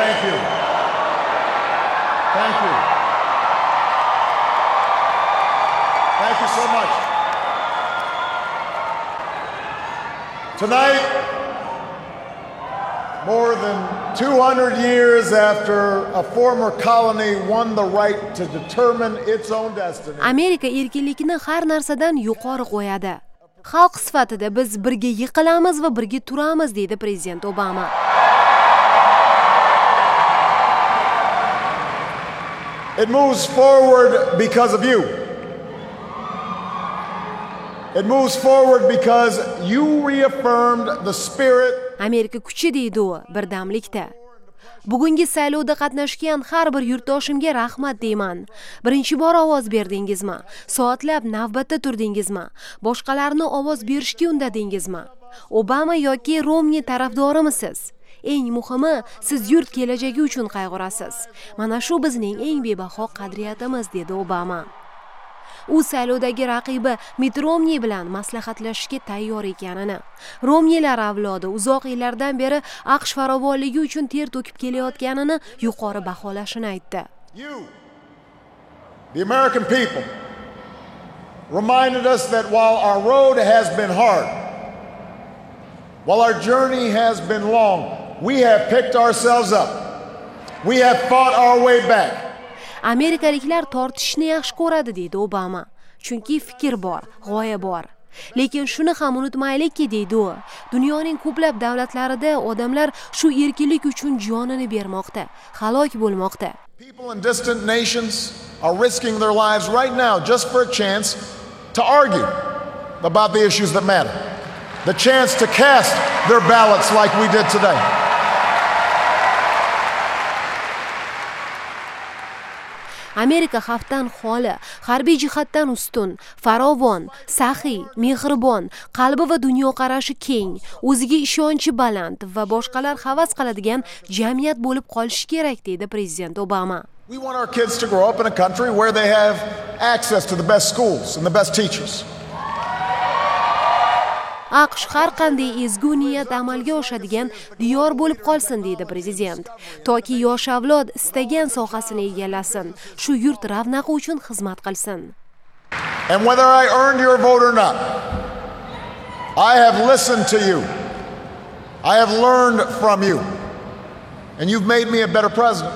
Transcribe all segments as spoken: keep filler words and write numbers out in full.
Thank you. Thank you. Thank you so much. Tonight, more than two hundred years after a former colony won the right to determine its own destiny. Amerika erkinlikni har narsadan yuqori qo'yadi. Xalq sifatida biz birga yiqilamiz va birga turamiz, dedi prezident Obama. It moves forward because of you. It moves forward because you reaffirmed the spirit. Amerika kuchi deydi u birdamlikda. Bugungi saylovda qatnashgan har bir yurtdoshimga rahmat deyman. Birinchi bor ovoz berdingizmi? Soatlab navbatda turdingizmi? Boshqalarni ovoz berishga undadingizmi? Obama yoki Romney tarafdorimisiz? Eng muhimi, siz yurt kelajagi uchun qayg'urasiz. Mana shu bizning eng bebaho qadriyatimiz, dedi Obama. U saylovdagi raqibi Mitt Romney bilan maslahatlashishga tayyor ekanini, Romneylar avlodi uzoq yillardan beri AQSh farovonligi uchun ter to'kib kelayotganini yuqori baholashini aytdi. You, the American people, reminded us that while our road has been hard, while our journey has been long, we have picked ourselves up. We have fought our way back. Amerikaliklar tortishni yaxshi ko'radi, deydi Obama. Chunki fikr bor, g'oya bor. Lekin shuni ham unutmaylikki, deydi u, dunyoning ko'plab davlatlarida odamlar shu erkinlik uchun jonini bermoqda, halok bo'lmoqda. People in distant nations are risking their lives right now just for a chance to argue about the issues that matter. The chance to cast their ballots like we did today. Amerika xavfdan xoli, harbiy jihatdan ustun, farovon, saxiy, mehribon, qalbi va dunyoqarashi keng, o'ziga ishonchi baland va boshqalar havas qiladigan jamiyat bo'lib qolishi kerak, dedi prezident Obama. We want our kids to grow up in a country where they have access to the best schools and the best teachers. AQSh har qanday ezgu niyat amalga oshadigan diyor bo'lib qolsin, deydi prezident. Toki yosh avlod istagan sohasini egallasin, shu yurt ravnaqi uchun xizmat qilsin. And whether I earned your vote or not, I have listened to you. I have learned from you. And you've made me a better president.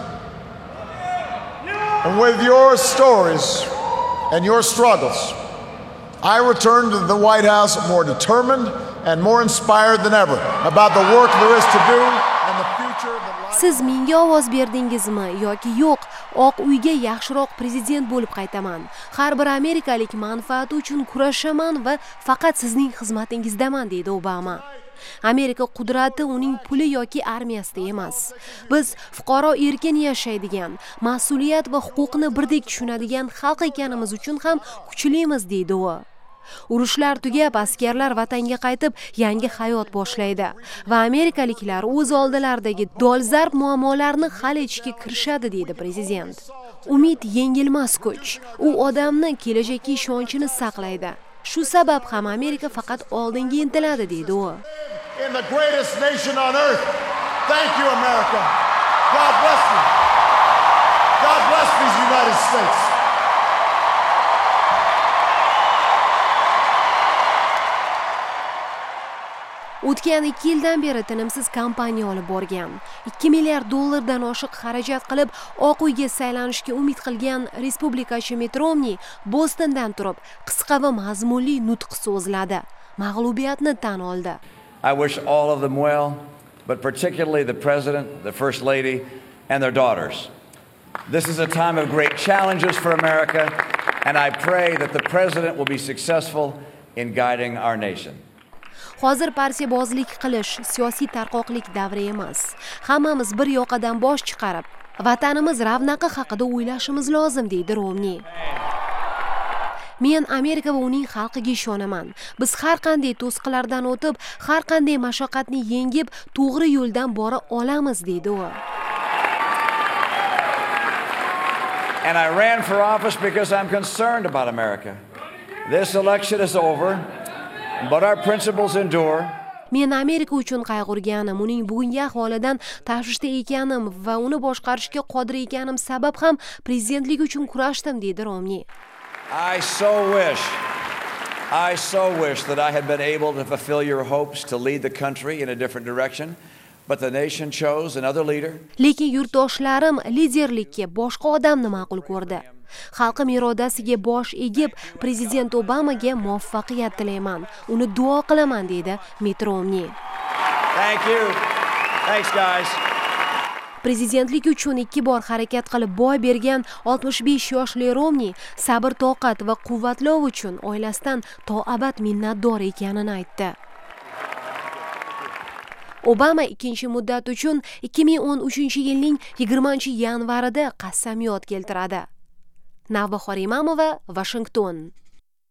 And with your stories and your struggles, I return to the White House more determined and more inspired than ever about the work there is to do and the future that lies. Siz menga ovoz berdingizmi yoki yo'q, Oq uyga yaxshiroq prezident bo'lib qaytaman. Har bir amerikalik manfaati uchun kurashaman va faqat sizning xizmatingizdaman, deydi Obama. Amerika qudrati uning puli yoki armiyasida emas. Biz fuqaro erkin yashaydigan, mas'uliyat va huquqni birdek tushunadigan xalq ekanimiz uchun ham kuchlimiz, deydi u. Urushlar tugab, askarlar vatanga qaytib, yangi hayot boshlaydi va amerikaliklar o'z oldilaridagi dolzarb muammolarni hal etishga kirishadi, deydi prezident. Umid yengilmas kuch. U odamni kelajakka ishonchini saqlaydi. Shu sabab ham Amerika faqat oldinga intiladi, deydi u. In the greatest nation on earth. Thank you, America. God bless you. God bless these United States. O'tgan ikki yildan beri tinimsiz kampaniya olib borgan, ikki milliard dollardan oshiq xarajat qilib Oq uyga saylanishga umid qilgan respublikachi Mitt Romney Bostondan turib qisqa va mazmunli nutq so'zladi. Mag'lubiyatni tan oldi. I wish all of them well, but particularly the president, the first lady, and their daughters. This is a time of great challenges for America, and I pray that the president will be successful in guiding our nation. Hozir partiyabozlik qilish, siyosiy tarqoqlik davri emas. Hammamiz bir yoqadan bosh chiqarib, vatanimiz ravnaqi haqida o'ylashimiz lozim, deydi Romney. Men Amerika va uning xalqiga ishonaman. Biz har qanday to'siqlardan o'tib, har qanday mashaqqatni yengib, to'g'ri yo'ldan bora olamiz, deydi u. And I ran for office because I'm concerned about America. This election is over, but our principles endure. Men Amerika uchun qayg'urganim, uning bugungi ahvolidan tashvishda ekanim va uni boshqarishga qodir ekanim sabab ham prezidentlik uchun kurashdim, dedi Romney. I so wish I so wish that I had been able to fulfill your hopes to lead the country in a different direction. But the nation chose another leader. Lekin yurtdoshlarim liderlikka boshqa odamni ma'qul ko'rdi. Xalqim irodasiga bosh egib, prezident Obamaga muvaffaqiyat tilayman. Uni duo qilaman, dedi Mitt Romney. Thank you. Thanks guys. Prezidentlik uchun ikki bor harakat qilib boy bergan oltmish besh yoshli Romney sabr, toqat va quvvatlov uchun oilasidan to abad minnatdor ekanini aytdi. Obama ikkinchi muddat uchun ikki ming o'n uchinchi yilning yigirmanchi yanvarida qasamyod keltiradi. Navbahor Imamova, Washington.